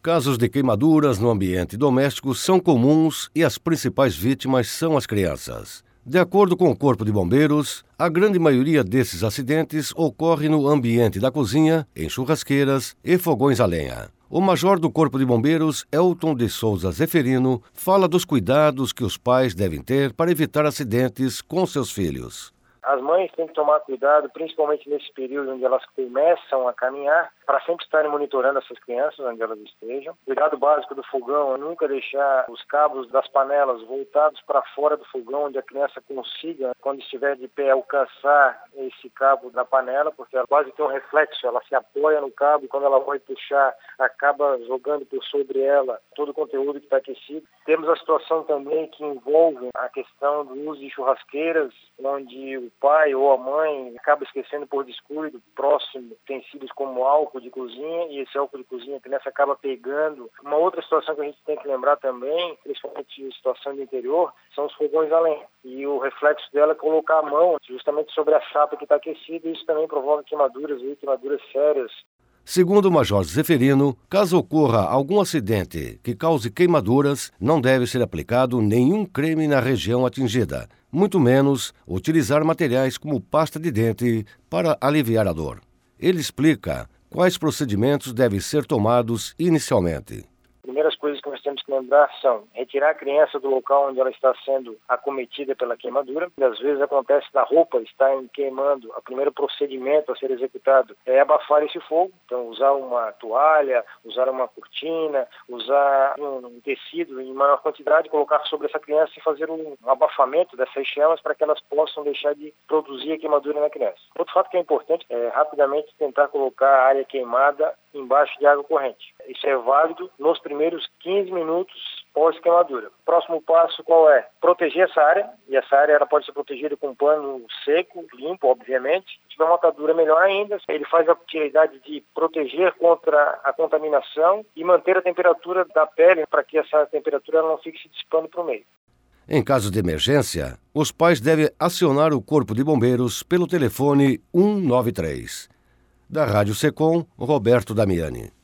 casos de queimaduras no ambiente doméstico são comuns e as principais vítimas são as crianças. De acordo com o Corpo de Bombeiros, a grande maioria desses acidentes ocorre no ambiente da cozinha, em churrasqueiras e fogões a lenha. O major do Corpo de Bombeiros, Elton de Souza Zeferino, fala dos cuidados que os pais devem ter para evitar acidentes com seus filhos. As mães têm que tomar cuidado, principalmente nesse período onde elas começam a caminhar, para sempre estarem monitorando essas crianças onde elas estejam. Cuidado básico do fogão é nunca deixar os cabos das panelas voltados para fora do fogão, onde a criança consiga, quando estiver de pé, alcançar esse cabo da panela, porque ela quase tem um reflexo, ela se apoia no cabo e quando ela vai puxar, acaba jogando por sobre ela todo o conteúdo que está aquecido. Temos a situação também que envolve a questão do uso de churrasqueiras, onde o pai ou a mãe acaba esquecendo por descuido próximo utensílios como álcool de cozinha, e esse álcool de cozinha a criança acaba pegando. Uma outra situação que a gente tem que lembrar também, principalmente em situação de interior, são os fogões a lenha. E o reflexo dela é colocar a mão justamente sobre a chapa que está aquecida, e isso também provoca queimaduras sérias. Segundo o Major Zeferino, caso ocorra algum acidente que cause queimaduras, não deve ser aplicado nenhum creme na região atingida, muito menos utilizar materiais como pasta de dente para aliviar a dor. Ele explica quais procedimentos devem ser tomados inicialmente. Primeiras coisas que nós temos que lembrar são retirar a criança do local onde ela está sendo acometida pela queimadura. Às vezes acontece da roupa estar queimando. O primeiro procedimento a ser executado é abafar esse fogo. Então, usar uma toalha, usar uma cortina, usar um tecido em maior quantidade, colocar sobre essa criança e fazer um abafamento dessas chamas para que elas possam deixar de produzir a queimadura na criança. Outro fato que é importante é rapidamente tentar colocar a área queimada embaixo de água corrente. Isso é válido nos primeiros 15 minutos pós-queimadura. Próximo passo qual é? Proteger essa área, e essa área ela pode ser protegida com um pano seco, limpo, obviamente. Se tiver uma atadura, melhor ainda. Ele faz a utilidade de proteger contra a contaminação e manter a temperatura da pele para que essa temperatura não fique se dissipando para o meio. Em caso de emergência, os pais devem acionar o Corpo de Bombeiros pelo telefone 193. Da Rádio Secom, Roberto Damiani.